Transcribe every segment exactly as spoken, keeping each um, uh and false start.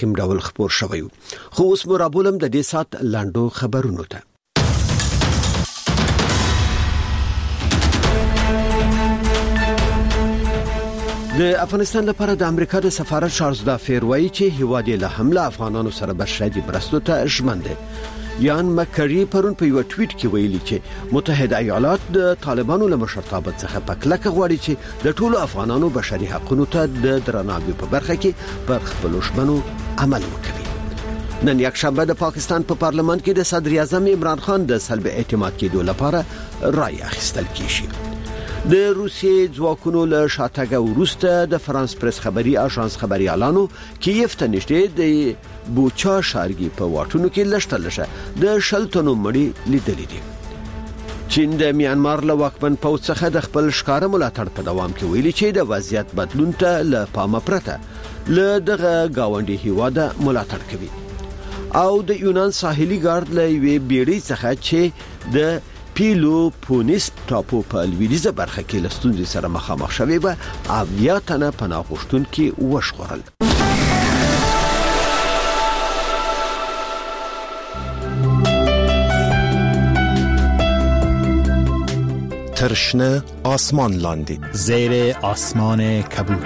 مستقیم ډول خبر شوی خو اوس مرابولم د دې سات لاندو خبرونو ته. د افغانستان لپاره د امریکا د سفارت چارلز دافیر وایي چې هیواد له حمله افغانانو سره بشري مرستو ته ژمن دی. یان مکری پرون په یو ټویټ کې ویلي چې متحده ایالات د طالبانو له مشرتابه څخه په کلکه غواړي چې د ټولو افغانانو بشري حقوقو ته د درناوي په برخه کې پر خپل ژمنو عمل وکړي. نن یک شنبه د پاکستان په پارلمان کې د صدر اعظم عمران خان د سلب اعتماد کېدو لپاره رای اخیستل کیږي. د روسیې ځواکونو له شاتګ وروسته د فرانس پریس خبري اژانس خبري اعلانو کیف ته نږدې د بوچا شارګي په واټونو کې لشتلشه د شلتونو مړي لیدلې دي. چین د میانمار له واکمن پوځ څخه د خپل ښکار ملاتړ په دوام کې ویلي چې د وضعیت بدلون ته له پامه پرته له دغه گاونډي هیواده ملاتړ کوي. او د یونان ساحلي ګارد له وی بیړۍ څخه چې د پیلو پونیس ټاپو په لویدیزه برخه کې لستونځي سره مخامخ شوی و او یا تنه پناه غوښتونکي وشغورل. ترشنه آسمان لاندی زیر آسمان کبود.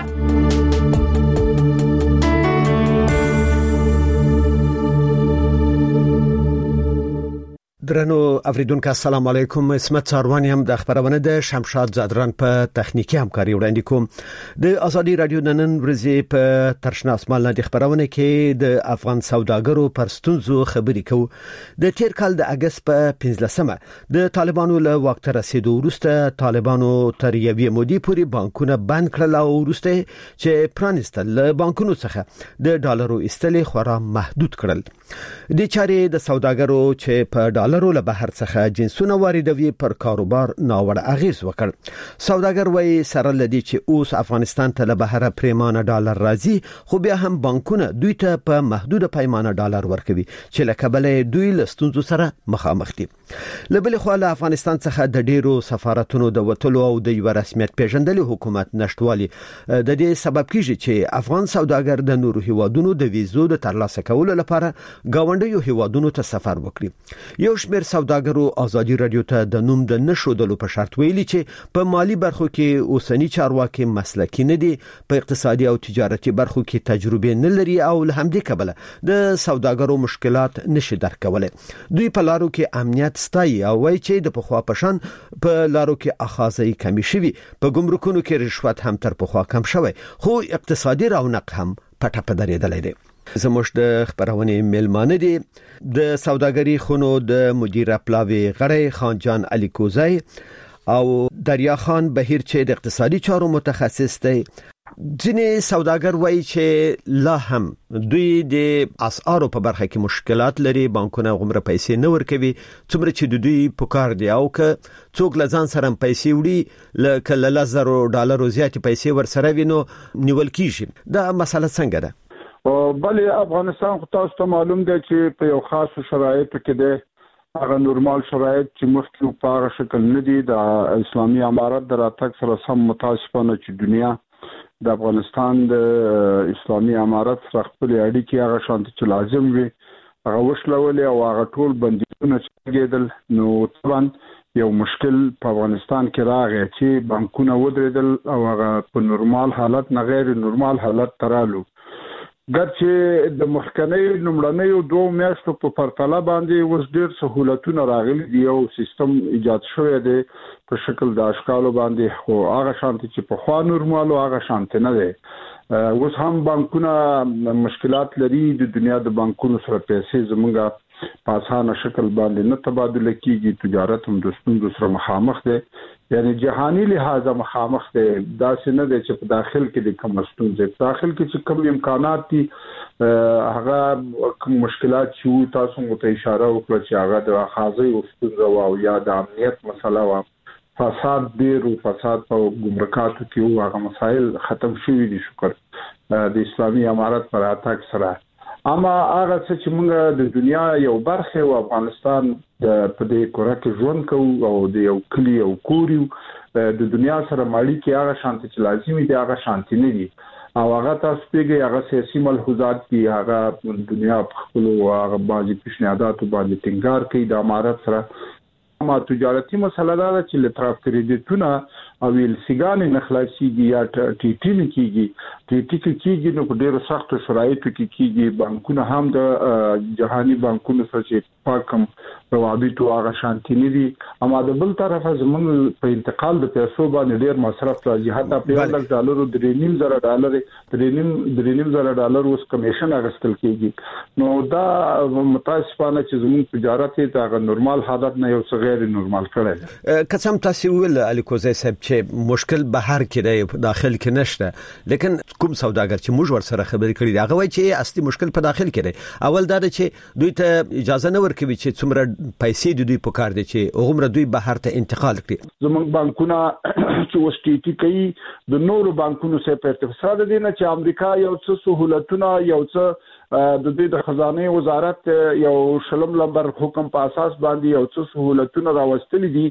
درنو اوریدونکو السلام علیکم. اسمت ساروانی هم د خبرونه د شمشاد زادران په تخنیکی همکاري وړاندې کوم. د ازادي رادیو نن ورځې په ترشنه اسمان لاندې خبرونه کې د افغان سوداګرو پر ستونزو خبرې کوو. د تیر کال د اگست په پنځلسمه د طالبانو له واک ته رسیدو وروسته طالبانو تر یوې مودې پورې بانکونه بند کړل او وروسته چې پرانستل له بانکونو څخه د ډالرو ایستلې خورا محدود کړل. د چارې د سوداګرو چې په ډالر له بهر څخه جنسونه واردوي پر کاروبار ناوړه اغیز وکړ. سوداګر وایي سره لدی چې اوس افغانستان ته له بهر پریمانه ډالر راځي خو بیا هم بانکونه دوی ته په محدوده پیمانه ډالر ورکوي چې له کبله دوی له ستونزو سره مخامخ دي. له بل خوا له افغانستان څخه د ډیرو سفارتونو د وټلو او د یو رسمیت پیژندلو حکومت نشټوالي د دې سبب کیږي چې افغان سوداګر د نورو هیوادونو د ویزو د ترلاسه کولو لپاره گاونډیو هیوادونو ته سفر وکړي. یو شمېر سوداګرو ازادي رادیو ته د نوم د نشودلو په شرط ویلي چې په مالی برخو کې اوسنی چارواکي مسلکي نه دي، په اقتصادي او تجارتي برخو کې تجربه نه لري او له همدې کبله د سوداګرو مشکلات نشي درک کولای. دوی په لارو کې امنیت ستایي او وایي چې د پخوا پشان په لارو کې اخاذي کمی شوي، په ګمرکونو کې رشوت هم تر پخوا کم شوی، خو اقتصادي رونق هم پټه په درېدلې ده. زموږ د خبرونه میلمانه دي د سوداګري خونو د مدیر پلاوی غړی خان جان علي کوزای او دریا خان بهیر چې د اقتصادي چارو متخصص دی. ځینې سوداګر وایي چې لا هم دوی د اسعارو په برخه کې مشکلات لري، بانکونه غومره پیسې نه ورکوي څومره چې د دوی پکار دی، او که څوک لزان سره پیسې وړي لکه له لزرو ډالرو زیاتې پیسې ورسره وینو نیول کیږي. دا مسله څنګه ده؟ بله افغانستان خو تاسو ته معلوم دی چې په یو خاص شرایطو کې دی، هغه نورمال شرایط چې مخکې په هغه شکل نه دي. د اسلامي امارت د راتګ سره سم متاسفانه چې دنیا د افغانستان د اسلامي امارت سره خپل اړیکې هغه شانتي چې لازم وي هغه وشلولې او هغه ټول بندیزونه چې کېدل، نو طبعا یو مشکل په افغانستان کې راغی چې بانکونه ودرېدل او هغه په نورمال حالت نه غیر نورمال حالت ترالو. ګرچې د مخکنی لومړنیو دوه میاشتو په پرتله باندې اوس ډېر سهولتونه راغلي دي، یو سیستم ایجاد شوی دی په شکل د اشکالو باندې، خو هغه شانتي چې په خوا نورمالو هغه شانتي نه دی. اوس هم بانکونه مشکلات لري، د دنیا د بانکونو سره پیسې زمونږ په اسانه شکل باندې نه تبادله کیږي، تجارت هم د ستونزو سره مخامخ دی، یعنی جهانی لحاظه مخامخ دی. داسې نه دی چې په داخل کې د کوم ستونزې، په داخل کې چې کوم امکانات دي هغه کوم مشکلات چې تاسو مو ته اشاره وکړه چې هغه د اخاذي او ستونزې او یا د امنیت مسله و، فساد ډیر او فساد په ګمرکاتو کې هغه مسایل ختم شوي دي شکر د اسلامي امارت پر اتاک سره. اما هغه چې موږ د دنیا یو برخه او افغانستان د په دې کور کې ژوند کوو او د یو کلی او کوري د دنیا سره مالی کې هغه شانتي چې لازمي دي هغه شانتي نه دي. او هغه تاسو پیږي هغه سیاسي ملحوظات دي هغه دنیا په خپل هغه بعضي پیشنهادات باندې ټینګار کوي د امارات سره ما تجارتي مسله ده چې لطرف کریډیټونه او السیګان نه خلاصيږي یا ټي ټي نه کیږي ټي ټي کیږي نو په ډیرو سختو شرایطو کې کیږي بانکونه هم د جهاني بانکونو سره چې پاکم روابط او هغه شانتي نه دي اما د بل طرفه زمونږ په انتقال د پیسو باندې ډیر مصرف راځي حتی په لږ ډالر او درې نیم زره ډالر درې نیم درې نیم زره ډالر اوس کمیشن اغستل کیږي نو دا متاسفانه چې زموږ تجارت ته هغه نورمال حالت نه یو څه غیر نورمال کړی قسم تاسو ول الیکوزي صاحب چې مشکل بهر کې دی داخل کې نشته لیکن کوم سوداګر چې موږ ور سره خبرې کړې دا غوي چې اصلي مشکل په داخل کې دی اول دا چې دوی ته اجازه نه ورکوي چې څومره پیسې د دوی په کار دي چې هغومره دوی بهر ته انتقال کړي زموږ بانکونه چې وسټیټي کوي د نورو بانکونو سره په ارتباط دي نه چې امریکا یو څه سہولتونه یو څه د دې د خزانه وزارت یو شلم لمبر حکم په اساس باندې یو څه سہولتونه راوستل دي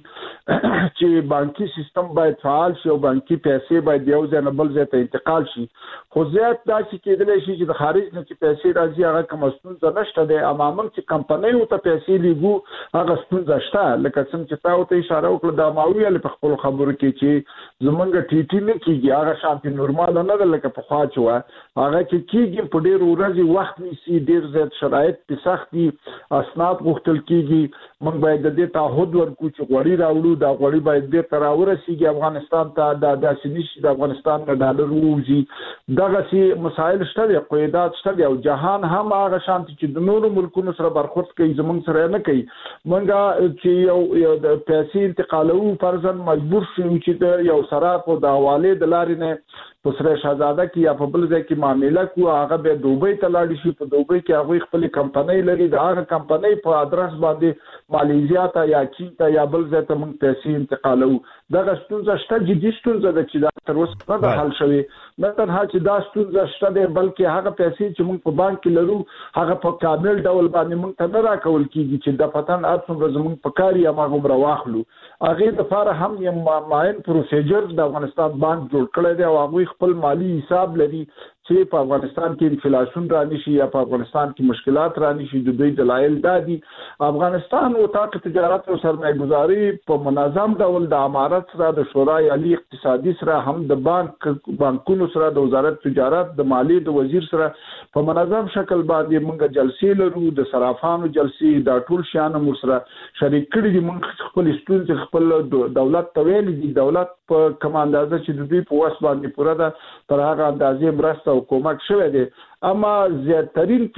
چې بانکي سیستم باید فعال شي او بانکي پیسې باید یو ځای نه بل ځای ته انتقال شي خو زیات دا چې کېدل شي چې د خارج نه چې پیسې راځي هغه کوم ستونزه نشته د عموما چې کمپنۍ او ته پیسې لیږو هغه ستونزه شته لکه څنګه چې تاسو ته اشاره وکړه د ماویل په خپل خبرو کې چې زمونږ ټي ټي نه کیږي هغه شانتي نورمال نه ده لکه په خوا چې و هغه کې کیږي په ډېر ورځې وخت نیسي ډېر زیات شرایط په سخت دي اسناد غوښتل کیږي موږ باید د دې تعهد ورکړو چې غوړي راوړو دا غوړي باید ډېر تر ورسیږي افغانستان ته د داسې نشي د افغانستان د ډالر ووزي دغه سي مسایل شته قیودات شته او جهان هم هغه شانتي چې د نورو ملکونو سره برخورد کوي زمونږ سره نه کوي موږ چې یو د پیسې انتقالو فرضاً مجبور شو چې د یو صراف او د حواله د لارې نه په سره شاهزاده کې یا په بل ځای کې معاملې کو هغه به دوبۍ ته لاړ شي په دوبۍ کې هغه خپل کمپنۍ لري دا هغه کمپنۍ په ادرس باندې ماليزیا ته یا چین ته یا بل ځای ته موږ پیسې انتقالو دا ستونزه شته جدي ستونزه ده چې دا تر اوسه نه حل شوی نه تنها چې دا ستونزه شته ده بلکې هغه پیسې چې موږ په بانک کې لرو هغه په کامل ډول باندې موږ ته نه راکول کیږي چې د پتن ارڅوم زموږ په کاری یا موږ راواخلو هغه د فار هم یم ماین پروسیجر د افغانستان بانک جوړ کړی دی او هغه خپل مالی حساب لري چې په افغانستان کې انفلیشن رانی شي یا په افغانستان کې مشکلات رانی شي د دوی دلایل دادي افغانستان او تاق تجارت او سرمایه‌گذاري په منظم ډول د امارات سره د شورای عالی اقتصادي سره هم د بانک بانکونو سره د وزارت تجارت د مالی د وزیر سره په منظم شکل باندې موږ جلسې لرو د صرافانو جلسې د ټول شیانو مر سره شریک کړي دي موږ خپل ستونزې خپل دولت تویل دي دولت په کوم اندازه چې د دوی په واس باندې پوره ده تر هغه اندازې مرسته او کومک شوه دي اما زیاترین